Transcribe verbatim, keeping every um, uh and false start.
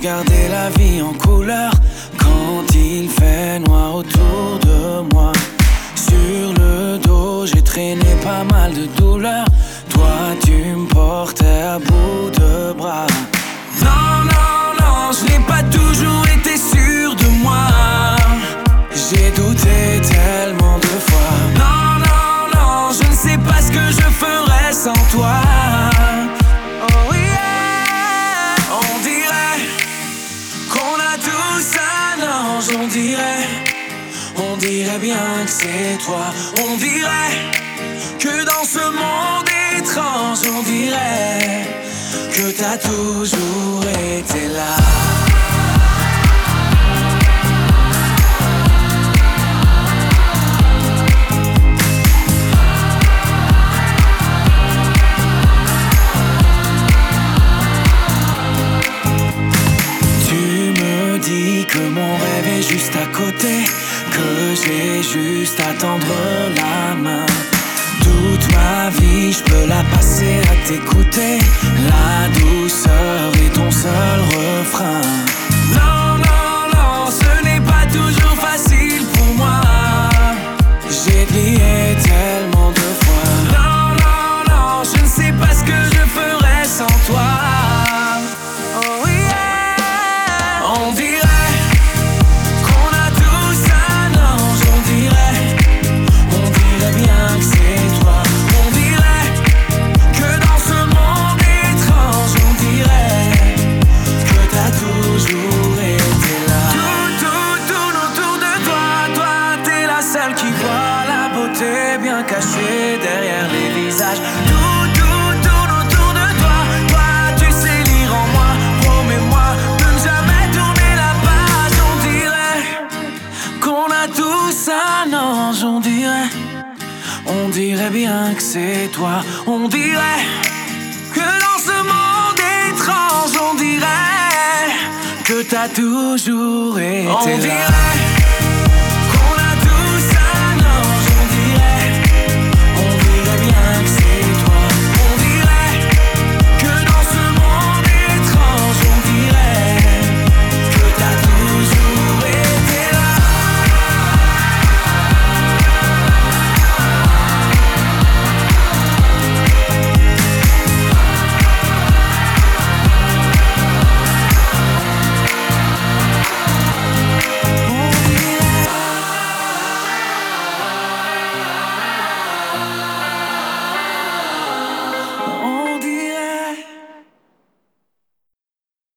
regarder la vie en couleur quand il fait noir autour de moi. Sur le dos, j'ai traîné pas mal de douleurs. Toi, tu me portais à bout de bras. Non, non, non, je n'ai pas toujours été sûr de moi. J'ai douté tellement de fois. Non, non, non, je ne sais pas ce que je ferais sans toi. Oh yeah. On dirait qu'on a tous un ange. On dirait, on dirait bien que c'est toi. On dirait que dans ce monde étrange, on dirait que t'as toujours été là. Que mon rêve est juste à côté, que j'ai juste à tendre la main. Toute ma vie, je peux la passer à t'écouter. La douceur est ton seul refrain. Non, non, non, ce n'est pas toujours facile pour moi. J'ai plié tellement de fois. Non, non, non, je ne sais pas ce que je ferais sans toi. Oh yeah. On dirait caché derrière les visages. Tout, tout tourne autour de toi. Toi, tu sais lire en moi. Promets-moi de ne jamais tourner la page. On dirait qu'on a tous un ange. On dirait, on dirait bien que c'est toi. On dirait que dans ce monde étrange, on dirait que t'as toujours été on là. Dirait